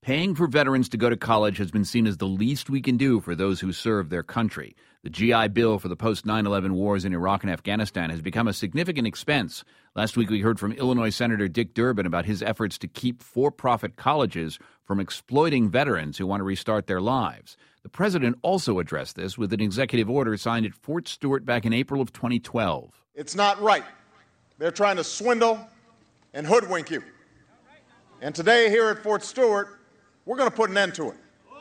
Paying for veterans to go to college has been seen as the least we can do for those who serve their country. The GI Bill for the post-9/11 wars in Iraq and Afghanistan has become a significant expense. Last week we heard from Illinois Senator Dick Durbin about his efforts to keep for-profit colleges from exploiting veterans who want to restart their lives. The president also addressed this with an executive order signed at Fort Stewart back in April of 2012. It's not right. They're trying to swindle and hoodwink you. And today here at Fort Stewart, we're going to put an end to it.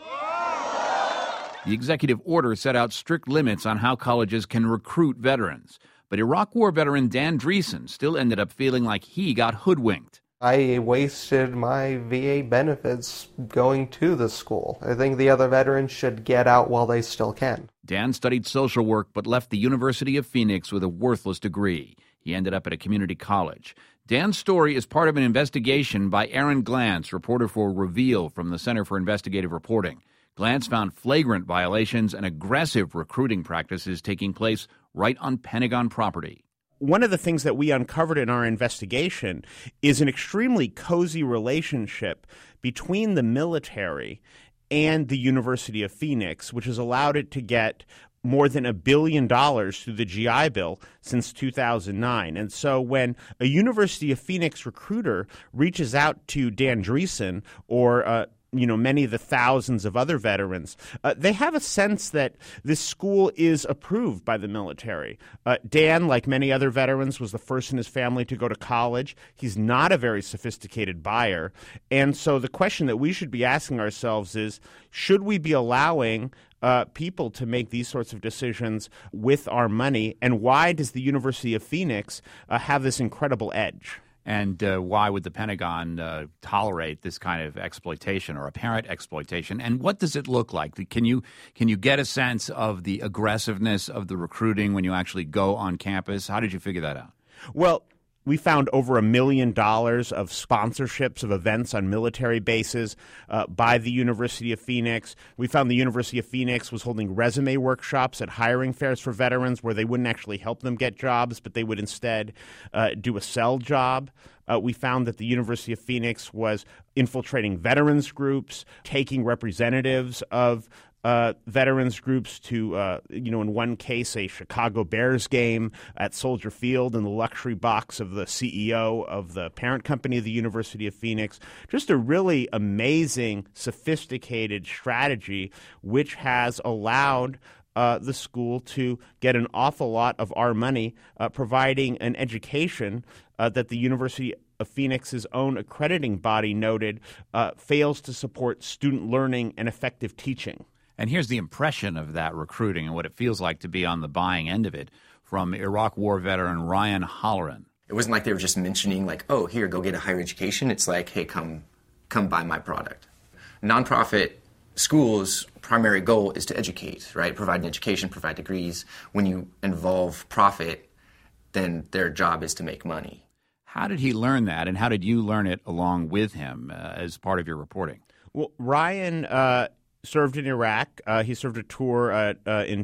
The executive order set out strict limits on how colleges can recruit veterans. But Iraq War veteran Dan Dreesen still ended up feeling like he got hoodwinked. I wasted my VA benefits going to the school. I think the other veterans should get out while they still can. Dan studied social work but left the University of Phoenix with a worthless degree. He ended up at a community college. Dan's story is part of an investigation by Aaron Glantz, reporter for Reveal from the Center for Investigative Reporting. Glantz found flagrant violations and aggressive recruiting practices taking place right on Pentagon property. One of the things that we uncovered in our investigation is an extremely cozy relationship between the military and the University of Phoenix, which has allowed it to get more than $1 billion through the GI Bill since 2009. And so when a University of Phoenix recruiter reaches out to Dan Dreesen or many of the thousands of other veterans, they have a sense that this school is approved by the military. Dan, like many other veterans, was the first in his family to go to college. He's not a very sophisticated buyer. And so the question that we should be asking ourselves is, should we be allowing people to make these sorts of decisions with our money? And why does the University of Phoenix have this incredible edge? And why would the Pentagon tolerate this kind of exploitation or apparent exploitation? And what does it look like? Can you get a sense of the aggressiveness of the recruiting when you actually go on campus? How did you figure that out? Well, we found over $1 million of sponsorships of events on military bases by the University of Phoenix. We found the University of Phoenix was holding resume workshops at hiring fairs for veterans where they wouldn't actually help them get jobs, but they would instead do a sell job. We found that the University of Phoenix was infiltrating veterans groups, taking representatives of veterans groups to, in one case, a Chicago Bears game at Soldier Field in the luxury box of the CEO of the parent company of the University of Phoenix. Just a really amazing, sophisticated strategy which has allowed the school to get an awful lot of our money, providing an education that the University of Phoenix's own accrediting body noted fails to support student learning and effective teaching. And here's the impression of that recruiting and what it feels like to be on the buying end of it from Iraq War veteran Ryan Holleran. It wasn't like they were just mentioning like, oh, here, go get a higher education. It's like, hey, come buy my product. Nonprofit schools' primary goal is to educate, right? Provide an education, provide degrees. When you involve profit, then their job is to make money. How did he learn that, and how did you learn it along with him as part of your reporting? Well, Ryan served in Iraq. He served a tour in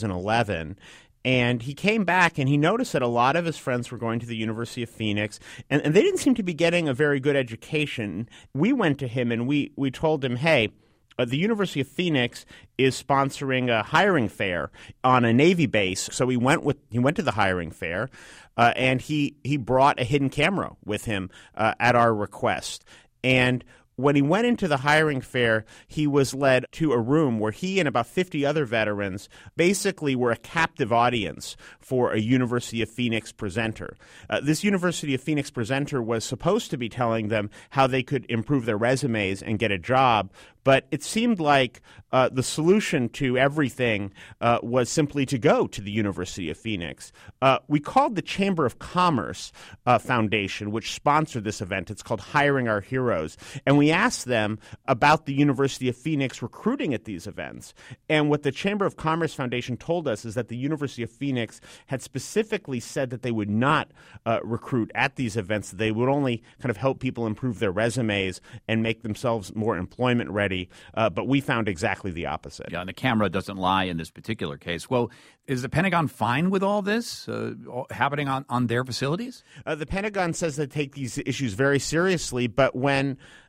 2011. And he came back and he noticed that a lot of his friends were going to the University of Phoenix, and they didn't seem to be getting a very good education. We went to him and we told him, hey, the University of Phoenix is sponsoring a hiring fair on a Navy base. So he went to the hiring fair, and he brought a hidden camera with him at our request. And when he went into the hiring fair, he was led to a room where he and about 50 other veterans basically were a captive audience for a University of Phoenix presenter. This University of Phoenix presenter was supposed to be telling them how they could improve their resumes and get a job, but it seemed like the solution to everything was simply to go to the University of Phoenix. We called the Chamber of Commerce Foundation, which sponsored this event. It's called Hiring Our Heroes. And we asked them about the University of Phoenix recruiting at these events. And what the Chamber of Commerce Foundation told us is that the University of Phoenix had specifically said that they would not recruit at these events. They would only kind of help people improve their resumes and make themselves more employment ready. But we found exactly the opposite. Yeah, and the camera doesn't lie in this particular case. Well, is the Pentagon fine with all this happening on their facilities? The Pentagon says they take these issues very seriously, but when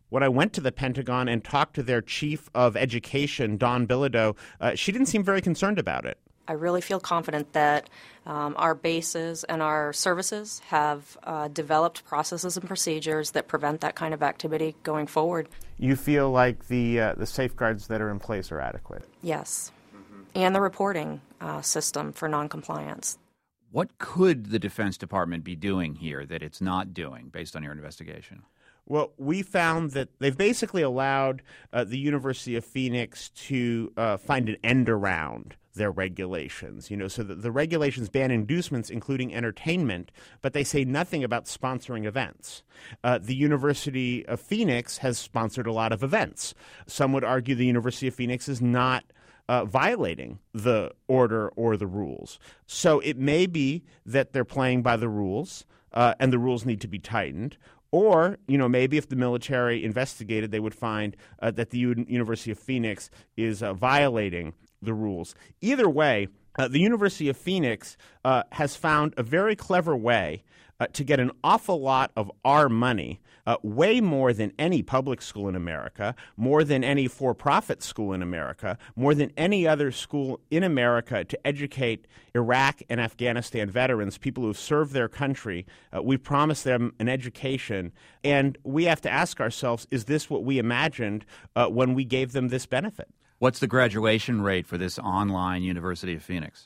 When I went to the Pentagon and talked to their chief of education, Dawn Bilodeau, she didn't seem very concerned about it. I really feel confident that our bases and our services have developed processes and procedures that prevent that kind of activity going forward. You feel like the safeguards that are in place are adequate? Yes, and the reporting system for noncompliance. What could the Defense Department be doing here that it's not doing, based on your investigation? Well, we found that they've basically allowed the University of Phoenix to find an end around their regulations. So the regulations ban inducements, including entertainment, but they say nothing about sponsoring events. The University of Phoenix has sponsored a lot of events. Some would argue the University of Phoenix is not violating the order or the rules. So it may be that they're playing by the rules, and the rules need to be tightened. Or, maybe if the military investigated, they would find that the University of Phoenix is violating the rules. Either way, the University of Phoenix has found a very clever way to get an awful lot of our money, way more than any public school in America, more than any for-profit school in America, more than any other school in America to educate Iraq and Afghanistan veterans, people who have served their country. We promised them an education, and we have to ask ourselves, is this what we imagined when we gave them this benefit? What's the graduation rate for this online University of Phoenix?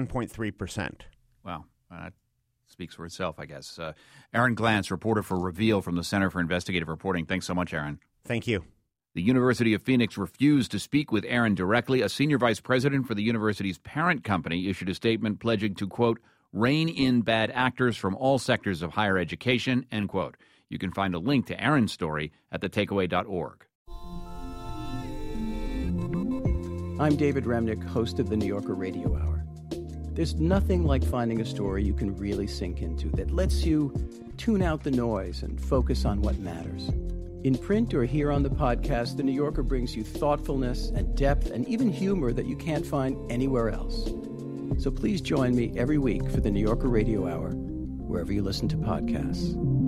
7.3%. Wow. That speaks for itself, I guess. Aaron Glantz, reporter for Reveal from the Center for Investigative Reporting. Thanks so much, Aaron. Thank you. The University of Phoenix refused to speak with Aaron directly. A senior vice president for the university's parent company issued a statement pledging to, quote, rein in bad actors from all sectors of higher education, end quote. You can find a link to Aaron's story at thetakeaway.org. I'm David Remnick, host of the New Yorker Radio Hour. There's nothing like finding a story you can really sink into that lets you tune out the noise and focus on what matters. In print or here on the podcast, the New Yorker brings you thoughtfulness and depth and even humor that you can't find anywhere else. So please join me every week for the New Yorker Radio Hour, wherever you listen to podcasts.